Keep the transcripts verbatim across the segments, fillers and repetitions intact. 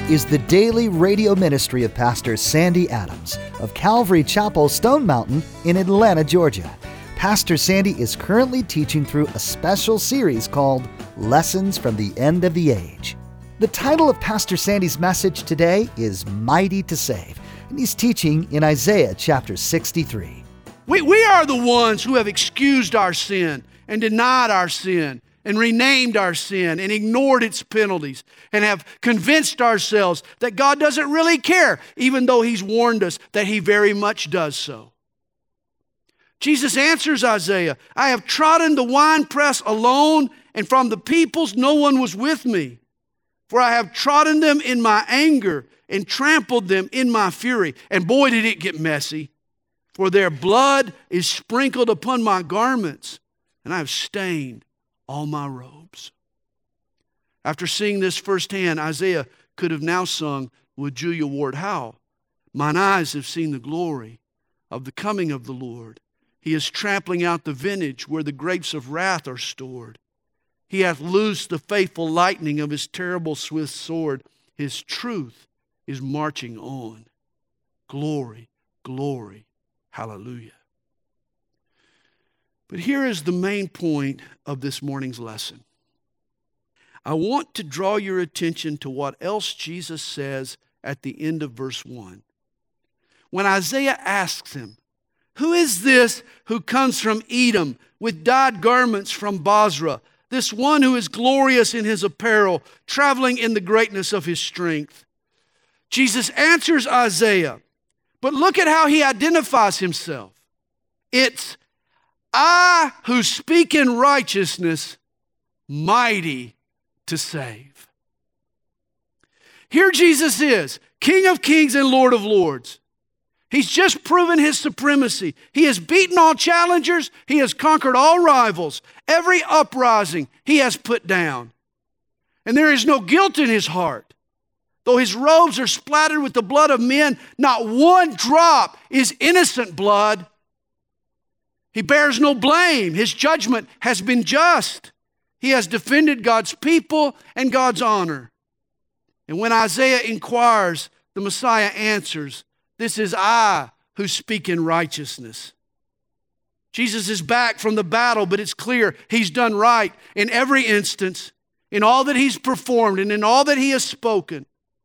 is the daily radio ministry of Pastor Sandy Adams of Calvary Chapel, Stone Mountain in Atlanta, Georgia. Pastor Sandy is currently teaching through a special series called Lessons from the End of the Age. The title of Pastor Sandy's message today is Mighty to Save, and he's teaching in Isaiah chapter sixty-three. We, we are the ones who have excused our sin and denied our sin and renamed our sin and ignored its penalties and have convinced ourselves that God doesn't really care, even though He's warned us that He very much does so. Jesus answers Isaiah, I have trodden the winepress alone, and from the peoples no one was with me. For I have trodden them in my anger and trampled them in my fury. And boy, did it get messy. For their blood is sprinkled upon my garments, and I have stained all my robes. After seeing this firsthand, Isaiah could have now sung with Julia Ward Howe, mine eyes have seen the glory of the coming of the Lord. He is trampling out the vintage where the grapes of wrath are stored. He hath loosed the faithful lightning of His terrible swift sword. His truth is marching on. Glory, glory, hallelujah. But here is the main point of this morning's lesson. I want to draw your attention to what else Jesus says at the end of verse one. When Isaiah asks him, who is this who comes from Edom with dyed garments from Basra? This one who is glorious in his apparel, traveling in the greatness of his strength. Jesus answers Isaiah, but look at how he identifies himself. It's I who speak in righteousness, mighty to save. Here Jesus is, King of kings and Lord of lords. He's just proven His supremacy. He has beaten all challengers. He has conquered all rivals. Every uprising He has put down. And there is no guilt in His heart. Though His robes are splattered with the blood of men, not one drop is innocent blood. He bears no blame. His judgment has been just. He has defended God's people and God's honor. And when Isaiah inquires, the Messiah answers, this is I who speak in righteousness. Jesus is back from the battle, but it's clear He's done right in every instance, in all that He's performed, and in all that He has spoken.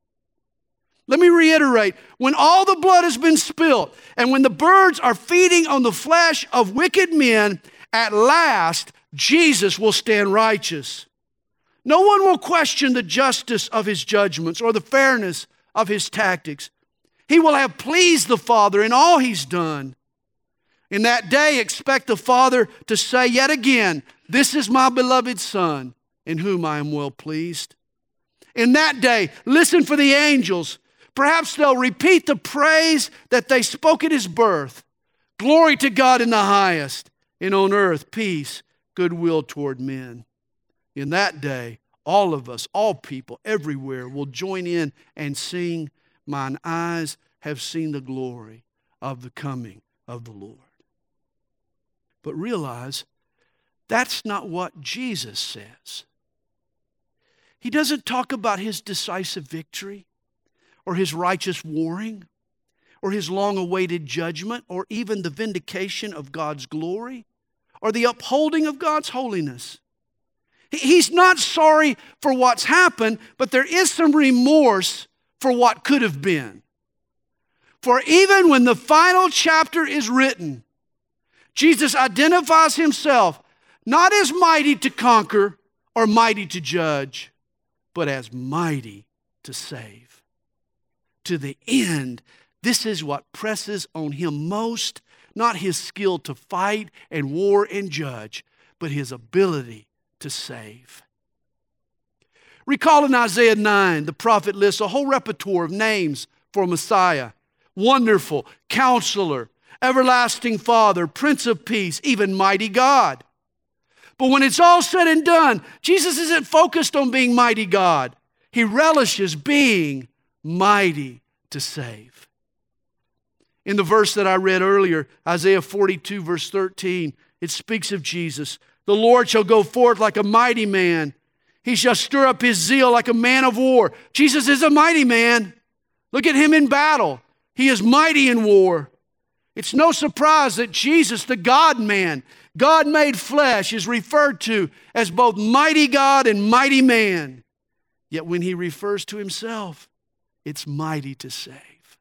Let me reiterate, when all the blood has been spilled, and when the birds are feeding on the flesh of wicked men, at last Jesus will stand righteous. No one will question the justice of His judgments or the fairness of His tactics. He will have pleased the Father in all He's done. In that day, expect the Father to say yet again, this is my beloved Son, in whom I am well pleased. In that day, listen for the angels. Perhaps they'll repeat the praise that they spoke at His birth. Glory to God in the highest, and on earth peace, goodwill toward men. In that day, all of us, all people, everywhere will join in and sing, mine eyes have seen the glory of the coming of the Lord. But realize that's not what Jesus says. He doesn't talk about His decisive victory or His righteous warring or His long-awaited judgment or even the vindication of God's glory or the upholding of God's holiness. He's not sorry for what's happened, but there is some remorse for what could have been. For even when the final chapter is written, Jesus identifies Himself not as mighty to conquer or mighty to judge, but as mighty to save. To the end, this is what presses on Him most, not His skill to fight and war and judge, but His ability to save. Recall in Isaiah nine, the prophet lists a whole repertoire of names for Messiah. Wonderful, Counselor, Everlasting Father, Prince of Peace, even Mighty God. But when it's all said and done, Jesus isn't focused on being mighty God. He relishes being mighty to save. In the verse that I read earlier, Isaiah forty-two, verse thirteen, it speaks of Jesus. The Lord shall go forth like a mighty man. He shall stir up his zeal like a man of war. Jesus is a mighty man. Look at him in battle. He is mighty in war. It's no surprise that Jesus, the God-man, God made flesh, is referred to as both mighty God and mighty man. Yet when he refers to himself, it's mighty to save.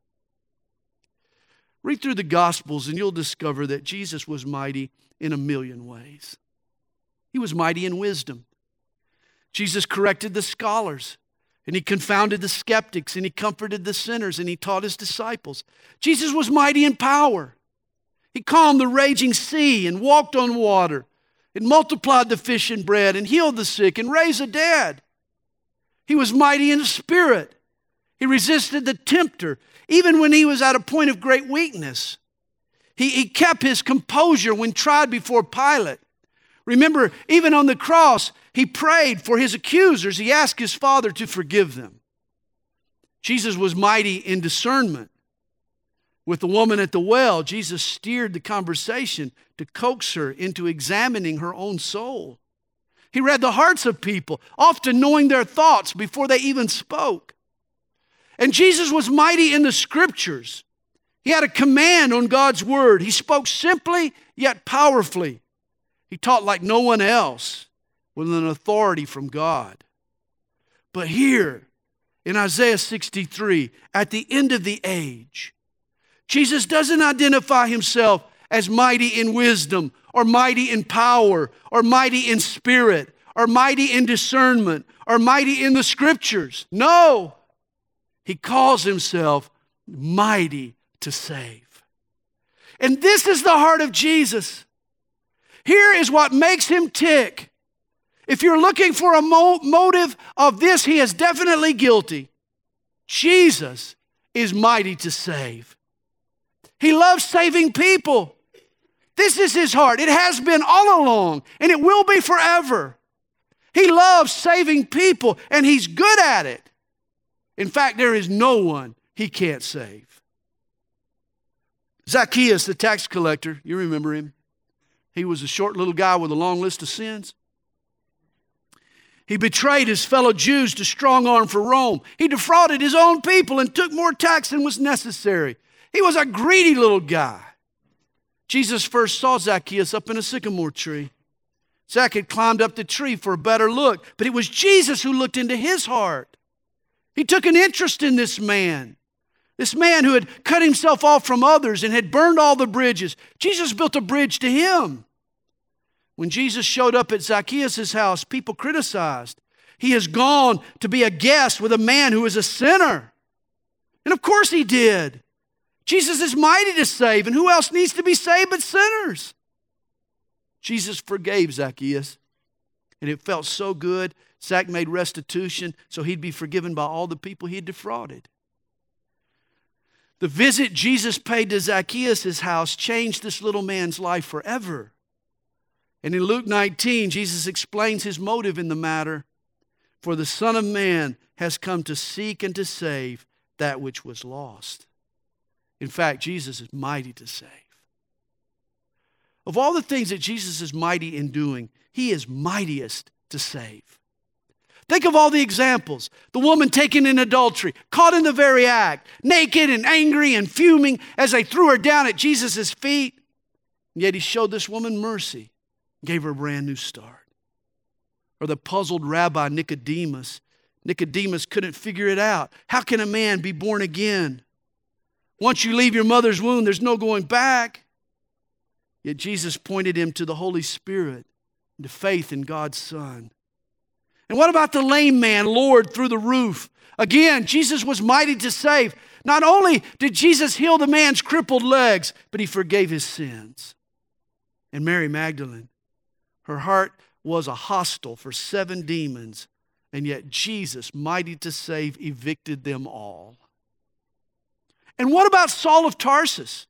Read through the Gospels and you'll discover that Jesus was mighty in a million ways. He was mighty in wisdom. Jesus corrected the scholars, and he confounded the skeptics, and he comforted the sinners, and he taught his disciples. Jesus was mighty in power. He calmed the raging sea and walked on water, and multiplied the fish and bread, and healed the sick, and raised the dead. He was mighty in spirit. He resisted the tempter, even when he was at a point of great weakness. He, he kept his composure when tried before Pilate. Remember, even on the cross, he prayed for his accusers. He asked his Father to forgive them. Jesus was mighty in discernment. With the woman at the well, Jesus steered the conversation to coax her into examining her own soul. He read the hearts of people, often knowing their thoughts before they even spoke. And Jesus was mighty in the Scriptures. He had a command on God's word. He spoke simply yet powerfully. He taught like no one else, with an authority from God. But here in Isaiah sixty-three, at the end of the age, Jesus doesn't identify himself as mighty in wisdom, or mighty in power, or mighty in spirit, or mighty in discernment, or mighty in the Scriptures. No, he calls himself mighty to save. And this is the heart of Jesus. Here is what makes him tick. If you're looking for a mo- motive of this, he is definitely guilty. Jesus is mighty to save. He loves saving people. This is his heart. It has been all along, and it will be forever. He loves saving people, and he's good at it. In fact, there is no one he can't save. Zacchaeus, the tax collector, you remember him. He was a short little guy with a long list of sins. He betrayed his fellow Jews to strong arm for Rome. He defrauded his own people and took more tax than was necessary. He was a greedy little guy. Jesus first saw Zacchaeus up in a sycamore tree. Zach had climbed up the tree for a better look, but it was Jesus who looked into his heart. He took an interest in this man. This man who had cut himself off from others and had burned all the bridges. Jesus built a bridge to him. When Jesus showed up at Zacchaeus' house, people criticized. He has gone to be a guest with a man who is a sinner. And of course he did. Jesus is mighty to save, and who else needs to be saved but sinners? Jesus forgave Zacchaeus, and it felt so good. Zach made restitution so he'd be forgiven by all the people he had defrauded. The visit Jesus paid to Zacchaeus' house changed this little man's life forever. And in Luke nineteen, Jesus explains his motive in the matter. For the Son of Man has come to seek and to save that which was lost. In fact, Jesus is mighty to save. Of all the things that Jesus is mighty in doing, he is mightiest to save. Think of all the examples. The woman taken in adultery, caught in the very act, naked and angry and fuming as they threw her down at Jesus' feet. And yet he showed this woman mercy, gave her a brand new start. Or the puzzled rabbi Nicodemus. Nicodemus couldn't figure it out. How can a man be born again? Once you leave your mother's womb, there's no going back. Yet Jesus pointed him to the Holy Spirit, to faith in God's Son. And what about the lame man lowered through the roof? Again, Jesus was mighty to save. Not only did Jesus heal the man's crippled legs, but he forgave his sins. And Mary Magdalene, her heart was a hostel for seven demons, and yet Jesus, mighty to save, evicted them all. And what about Saul of Tarsus?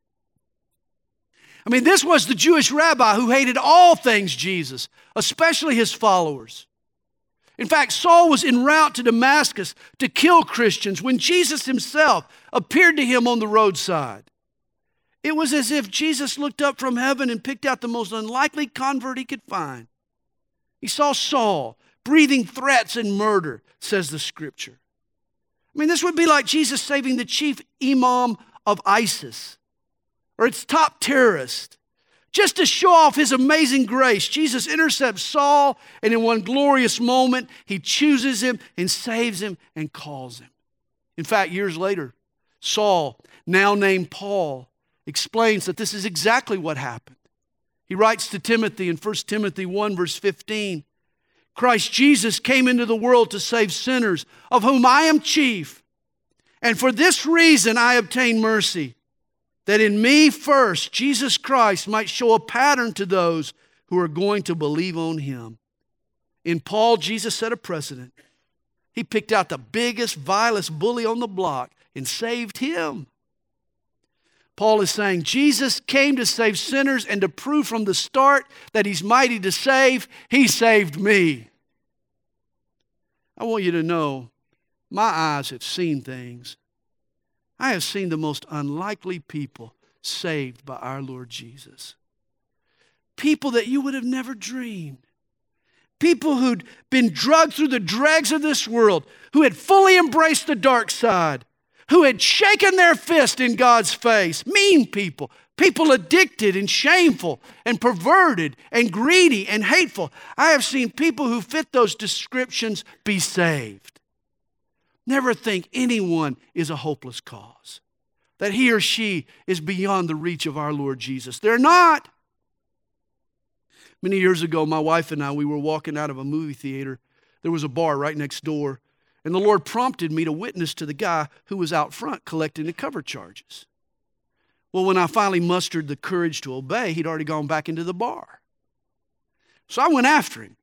I mean, this was the Jewish rabbi who hated all things Jesus, especially his followers. In fact, Saul was en route to Damascus to kill Christians when Jesus himself appeared to him on the roadside. It was as if Jesus looked up from heaven and picked out the most unlikely convert he could find. He saw Saul, breathing threats and murder, says the Scripture. I mean, this would be like Jesus saving the chief imam of ISIS or its top terrorist. Just to show off his amazing grace, Jesus intercepts Saul, and in one glorious moment, he chooses him and saves him and calls him. In fact, years later, Saul, now named Paul, explains that this is exactly what happened. He writes to Timothy in First Timothy one, verse fifteen, Christ Jesus came into the world to save sinners, of whom I am chief. And for this reason I obtained mercy, that in me first Jesus Christ might show a pattern to those who are going to believe on him. In Paul, Jesus set a precedent. He picked out the biggest, vilest bully on the block and saved him. Paul is saying Jesus came to save sinners and to prove from the start that he's mighty to save. He saved me. I want you to know, my eyes have seen things. I have seen the most unlikely people saved by our Lord Jesus. People that you would have never dreamed. People who'd been drugged through the dregs of this world, who had fully embraced the dark side, who had shaken their fist in God's face. Mean people, people addicted and shameful and perverted and greedy and hateful. I have seen people who fit those descriptions be saved. Never think anyone is a hopeless cause, that he or she is beyond the reach of our Lord Jesus. They're not. Many years ago, my wife and I, we were walking out of a movie theater. There was a bar right next door. And the Lord prompted me to witness to the guy who was out front collecting the cover charges. Well, when I finally mustered the courage to obey, he'd already gone back into the bar. So I went after him.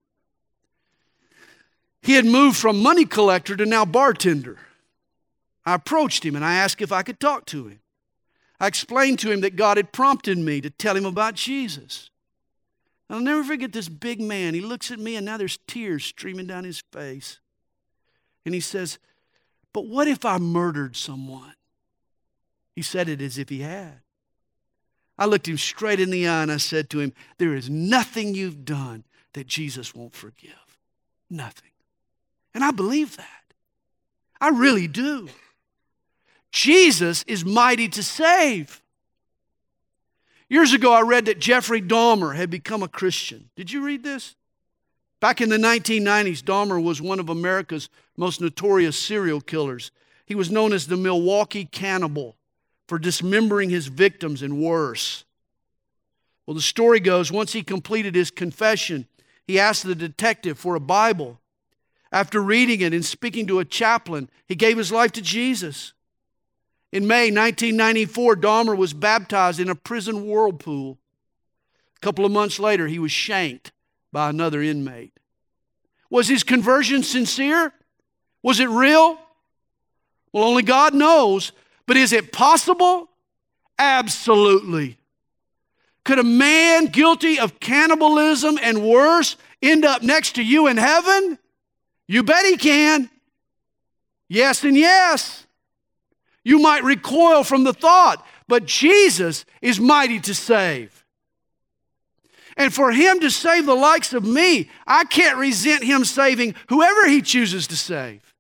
He had moved from money collector to now bartender. I approached him and I asked if I could talk to him. I explained to him that God had prompted me to tell him about Jesus. And I'll never forget this big man. He looks at me and now there's tears streaming down his face. And he says, but what if I murdered someone? He said it as if he had. I looked him straight in the eye and I said to him, there is nothing you've done that Jesus won't forgive. Nothing. And I believe that. I really do. Jesus is mighty to save. Years ago, I read that Jeffrey Dahmer had become a Christian. Did you read this? Back in the nineteen nineties, Dahmer was one of America's most notorious serial killers. He was known as the Milwaukee Cannibal for dismembering his victims and worse. Well, the story goes, once he completed his confession, he asked the detective for a Bible. After reading it and speaking to a chaplain, he gave his life to Jesus. In May nineteen ninety-four, Dahmer was baptized in a prison whirlpool. A couple of months later, he was shanked by another inmate. Was his conversion sincere? Was it real? Well, only God knows. But is it possible? Absolutely. Could a man guilty of cannibalism and worse end up next to you in heaven? You bet he can. Yes and yes. You might recoil from the thought, but Jesus is mighty to save. And for him to save the likes of me, I can't resent him saving whoever he chooses to save.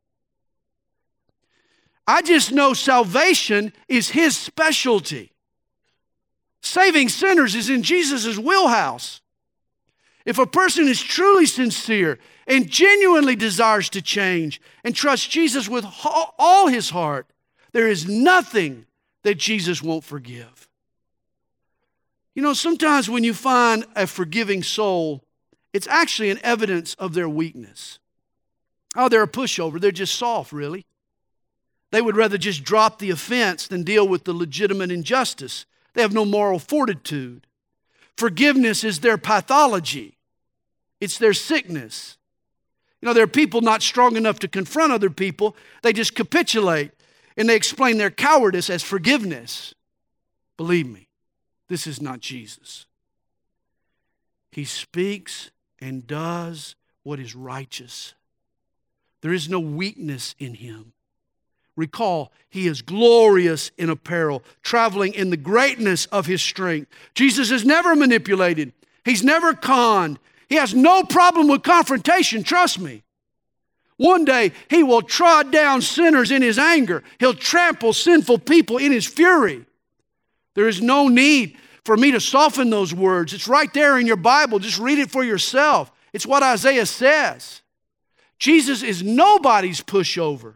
I just know salvation is his specialty. Saving sinners is in Jesus' wheelhouse. If a person is truly sincere and genuinely desires to change and trusts Jesus with all his heart, there is nothing that Jesus won't forgive. You know, sometimes when you find a forgiving soul, it's actually an evidence of their weakness. Oh, they're a pushover. They're just soft, really. They would rather just drop the offense than deal with the legitimate injustice. They have no moral fortitude. Forgiveness is their pathology. It's their sickness. You know, there are people not strong enough to confront other people. They just capitulate and they explain their cowardice as forgiveness. Believe me, this is not Jesus. He speaks and does what is righteous. There is no weakness in him. Recall, he is glorious in apparel, traveling in the greatness of his strength. Jesus is never manipulated. He's never conned. He has no problem with confrontation, trust me. One day, he will trod down sinners in his anger. He'll trample sinful people in his fury. There is no need for me to soften those words. It's right there in your Bible. Just read it for yourself. It's what Isaiah says. Jesus is nobody's pushover.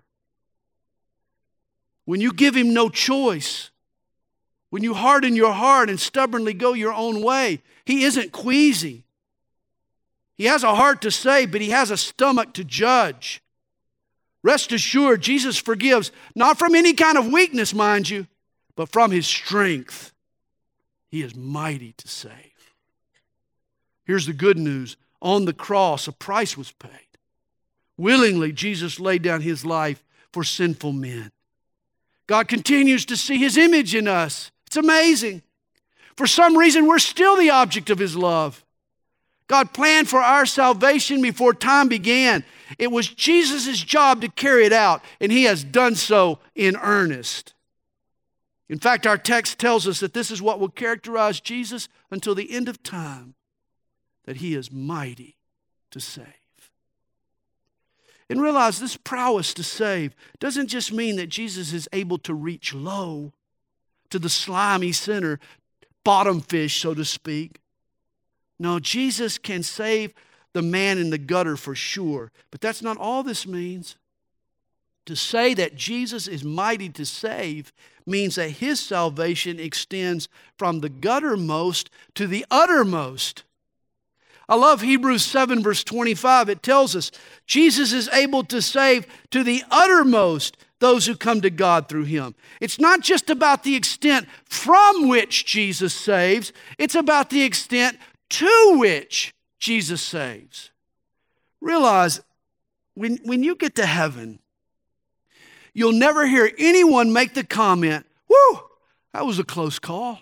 When you give him no choice, when you harden your heart and stubbornly go your own way, he isn't queasy. He has a heart to save, but he has a stomach to judge. Rest assured, Jesus forgives, not from any kind of weakness, mind you, but from his strength. He is mighty to save. Here's the good news. On the cross, a price was paid. Willingly, Jesus laid down his life for sinful men. God continues to see his image in us. It's amazing. For some reason, we're still the object of his love. God planned for our salvation before time began. It was Jesus' job to carry it out, and he has done so in earnest. In fact, our text tells us that this is what will characterize Jesus until the end of time, that he is mighty to save. And realize this prowess to save doesn't just mean that Jesus is able to reach low to the slimy sinner, bottom fish, so to speak. No, Jesus can save the man in the gutter for sure. But that's not all this means. To say that Jesus is mighty to save means that his salvation extends from the guttermost to the uttermost. I love Hebrews seven verse twenty-five. It tells us Jesus is able to save to the uttermost those who come to God through him. It's not just about the extent from which Jesus saves. It's about the extent to which Jesus saves. Realize when, when you get to heaven, you'll never hear anyone make the comment, "Whew, that was a close call.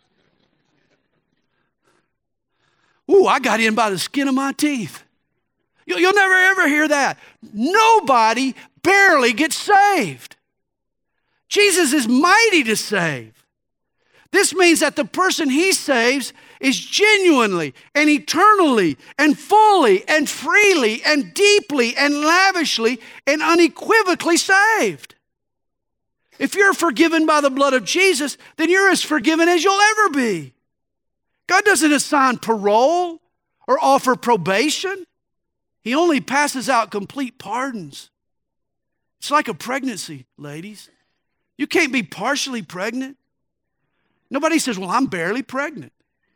Ooh, I got in by the skin of my teeth." You'll, you'll never ever hear that. Nobody barely gets saved. Jesus is mighty to save. This means that the person he saves is genuinely and eternally and fully and freely and deeply and lavishly and unequivocally saved. If you're forgiven by the blood of Jesus, then you're as forgiven as you'll ever be. God doesn't assign parole or offer probation. He only passes out complete pardons. It's like a pregnancy, ladies. You can't be partially pregnant. Nobody says, "Well, I'm barely pregnant."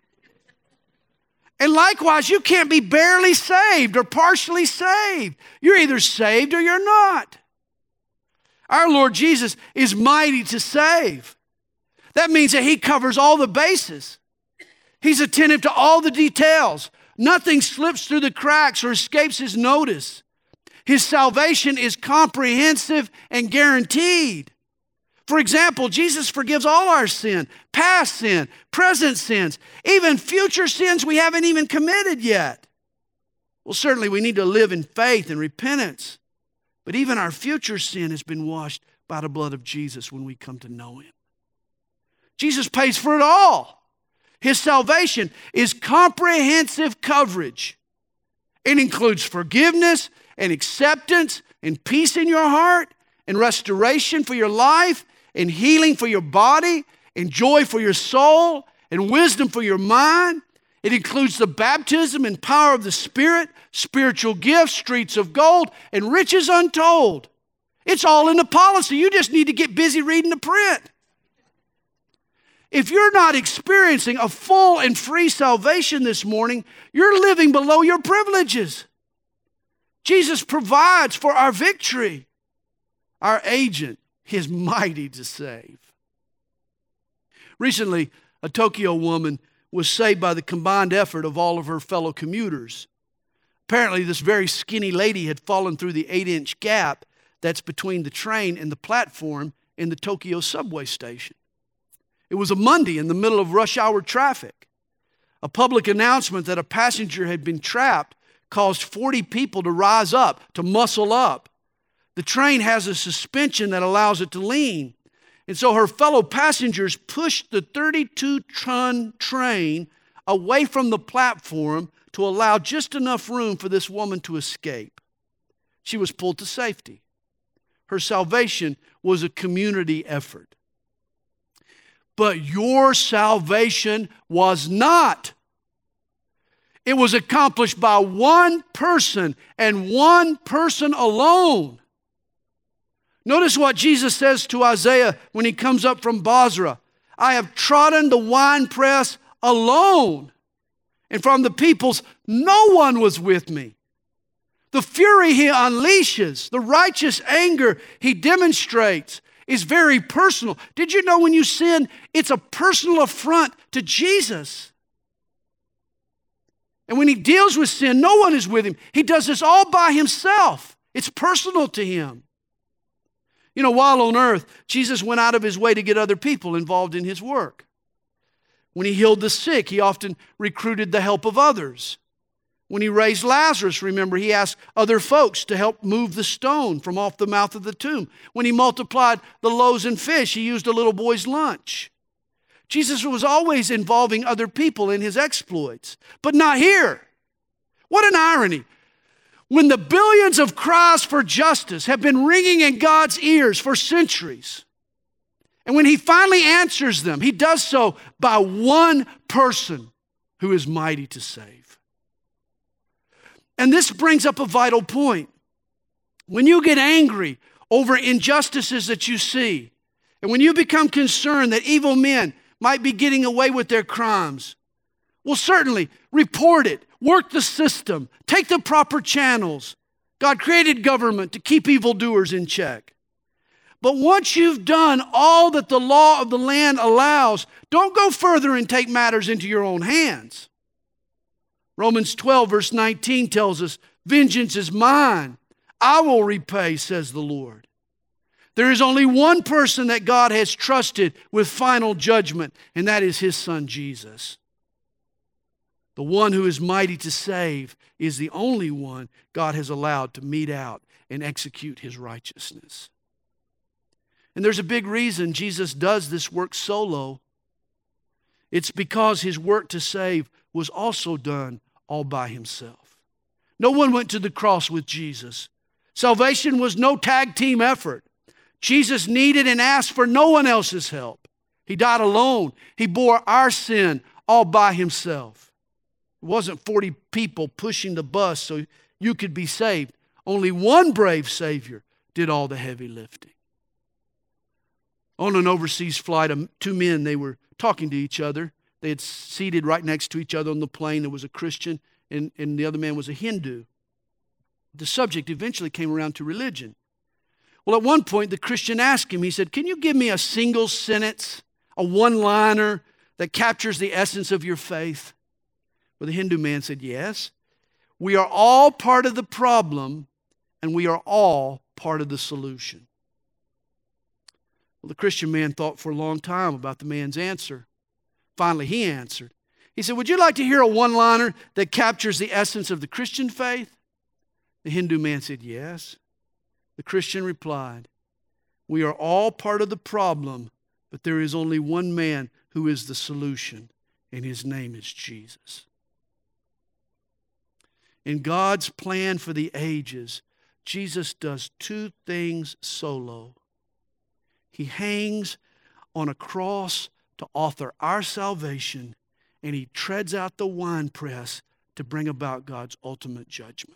And likewise, you can't be barely saved or partially saved. You're either saved or you're not. Our Lord Jesus is mighty to save. That means that he covers all the bases. He's attentive to all the details. Nothing slips through the cracks or escapes his notice. His salvation is comprehensive and guaranteed. For example, Jesus forgives all our sin, past sin, present sins, even future sins we haven't even committed yet. Well, certainly we need to live in faith and repentance, but even our future sin has been washed by the blood of Jesus when we come to know him. Jesus pays for it all. His salvation is comprehensive coverage. It includes forgiveness and acceptance and peace in your heart and restoration for your life and healing for your body and joy for your soul and wisdom for your mind. It includes the baptism and power of the Spirit, spiritual gifts, streets of gold, and riches untold. It's all in the policy. You just need to get busy reading the print. If you're not experiencing a full and free salvation this morning, you're living below your privileges. Jesus provides for our victory. Our agent is mighty to save. Recently, a Tokyo woman was saved by the combined effort of all of her fellow commuters. Apparently, this very skinny lady had fallen through the eight-inch gap that's between the train and the platform in the Tokyo subway station. It was a Monday in the middle of rush hour traffic. A public announcement that a passenger had been trapped caused forty people to rise up, to muscle up. The train has a suspension that allows it to lean. And so her fellow passengers pushed the thirty-two ton train away from the platform to allow just enough room for this woman to escape. She was pulled to safety. Her salvation was a community effort. But your salvation was not. It was accomplished by one person and one person alone. Notice what Jesus says to Isaiah when he comes up from Bozrah. I have trodden the winepress alone, and from the peoples no one was with me. The fury he unleashes, the righteous anger he demonstrates is very personal. Did you know when you sin, it's a personal affront to Jesus? And when he deals with sin, no one is with him. He does this all by himself. It's personal to him. You know, while on earth, Jesus went out of his way to get other people involved in his work. When he healed the sick, he often recruited the help of others. When he raised Lazarus, remember, he asked other folks to help move the stone from off the mouth of the tomb. When he multiplied the loaves and fish, he used a little boy's lunch. Jesus was always involving other people in his exploits, but not here. What an irony. When the billions of cries for justice have been ringing in God's ears for centuries, and when he finally answers them, he does so by one person who is mighty to save. And this brings up a vital point. When you get angry over injustices that you see, and when you become concerned that evil men might be getting away with their crimes, well, certainly report it. Work the system. Take the proper channels. God created government to keep evildoers in check. But once you've done all that the law of the land allows, don't go further and take matters into your own hands. Romans twelve verse nineteen tells us, vengeance is mine. I will repay, says the Lord. There is only one person that God has trusted with final judgment, and that is his Son, Jesus. The one who is mighty to save is the only one God has allowed to mete out and execute his righteousness. And there's a big reason Jesus does this work solo. It's because his work to save was also done all by himself. No one went to the cross with Jesus. Salvation was no tag team effort. Jesus needed and asked for no one else's help. He died alone. He bore our sin all by himself. It wasn't forty people pushing the bus so you could be saved. Only one brave Savior did all the heavy lifting. On an overseas flight, two men, they were talking to each other. They had seated right next to each other on the plane. There was a Christian and, and the other man was a Hindu. The subject eventually came around to religion. Well, at one point, the Christian asked him, he said, can you give me a single sentence, a one-liner that captures the essence of your faith? Well, the Hindu man said, yes. We are all part of the problem, and we are all part of the solution. Well, the Christian man thought for a long time about the man's answer. Finally, he answered. He said, would you like to hear a one-liner that captures the essence of the Christian faith? The Hindu man said, yes. The Christian replied, we are all part of the problem, but there is only one man who is the solution, and his name is Jesus. In God's plan for the ages, Jesus does two things solo. He hangs on a cross to author our salvation, and he treads out the winepress to bring about God's ultimate judgment.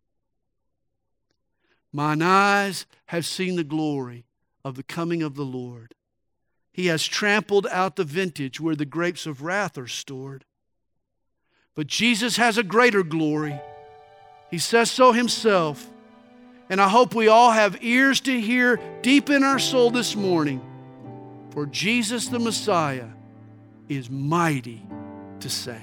Mine eyes have seen the glory of the coming of the Lord. He has trampled out the vintage where the grapes of wrath are stored. But Jesus has a greater glory. He says so himself. And I hope we all have ears to hear deep in our soul this morning. For Jesus the Messiah is mighty to save.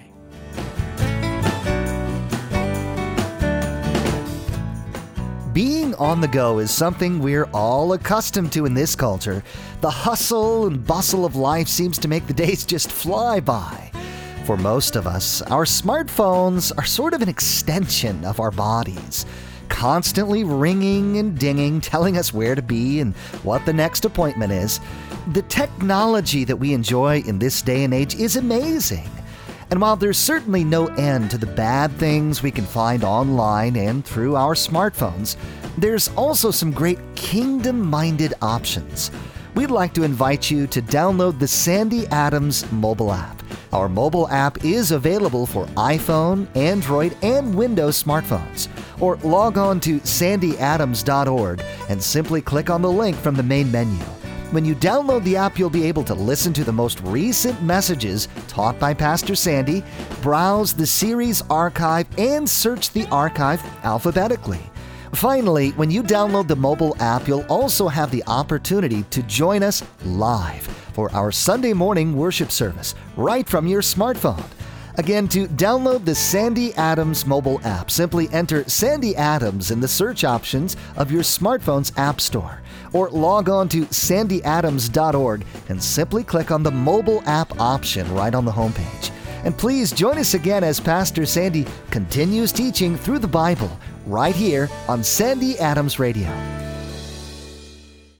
Being on the go is something we're all accustomed to in this culture. The hustle and bustle of life seems to make the days just fly by. For most of us, our smartphones are sort of an extension of our bodies, constantly ringing and dinging, telling us where to be and what the next appointment is. The technology that we enjoy in this day and age is amazing. And while there's certainly no end to the bad things we can find online and through our smartphones, there's also some great kingdom-minded options. We'd like to invite you to download the Sandy Adams mobile app. Our mobile app is available for iPhone, Android, and Windows smartphones. Or log on to sandy adams dot org and simply click on the link from the main menu. When you download the app, you'll be able to listen to the most recent messages taught by Pastor Sandy, browse the series archive, and search the archive alphabetically. Finally, when you download the mobile app, you'll also have the opportunity to join us live for our Sunday morning worship service right from your smartphone. Again, to download the Sandy Adams mobile app, simply enter Sandy Adams in the search options of your smartphone's app store, or log on to sandy adams dot org and simply click on the mobile app option right on the homepage. And please join us again as Pastor Sandy continues teaching through the Bible right here on Sandy Adams Radio.